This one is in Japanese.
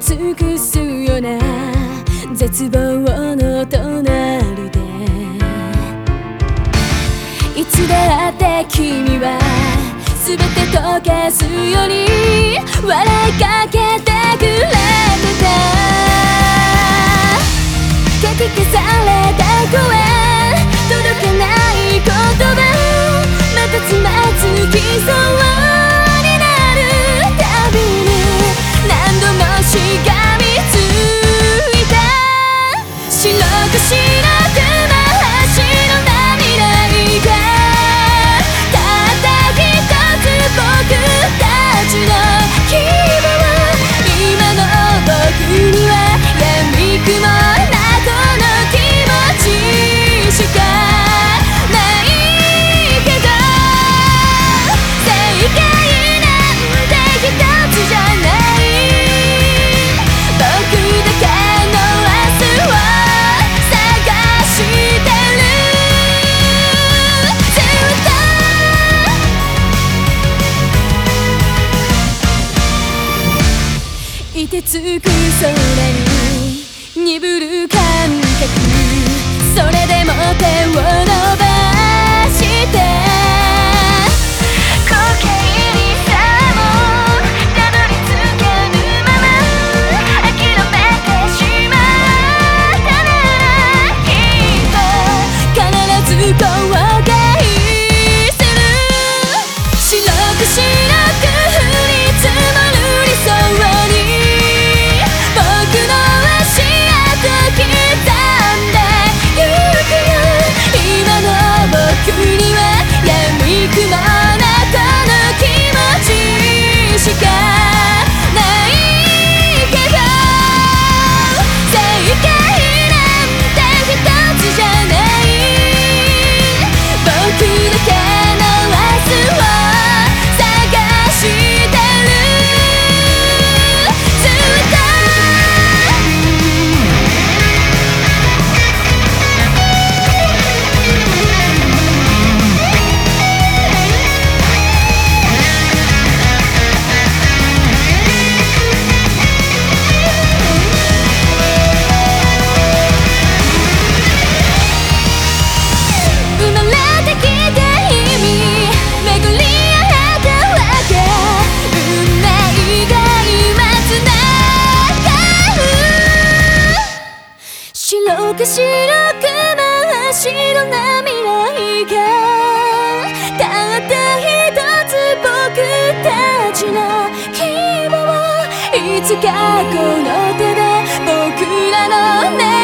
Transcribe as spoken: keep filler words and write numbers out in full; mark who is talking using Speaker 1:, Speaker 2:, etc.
Speaker 1: 尽くすような絶望の隣で、いつだって君は全て溶かすように笑いかけてくれた。かき消された声、届かない言葉、またつまずきそうになるたびに何度もしがみついた。白く白く真っ白な未来がたった一つ僕たちの希望。今の僕には闇雲なこの気持ちしかないけど、正解なんて一つじゃない。僕だけの明日を探してる。ずっと凍てつく空に鈍る感覚、それでも手を伸ばして時計にさえもたどり着けぬまま諦めてしまったなら、きっと必ず後悔する。白く白く降り積もる理想に僕の足跡刻んでゆくよ。今の僕には闇雲なこの気持ちしかないけど、正解なんて一つじゃない。僕だけの明日を探してる。ずっと生まれてきた意味巡り合えたわけ、運命が今つながる。白く白く真っ白な未来がたった一つ僕たちの希望。いつかこの手で僕らの願い